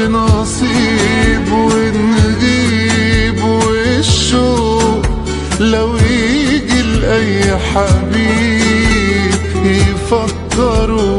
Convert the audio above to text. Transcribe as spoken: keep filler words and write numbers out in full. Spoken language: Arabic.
نصيب ونغيب، والشوق لو يجي لأي حبيب يفكروا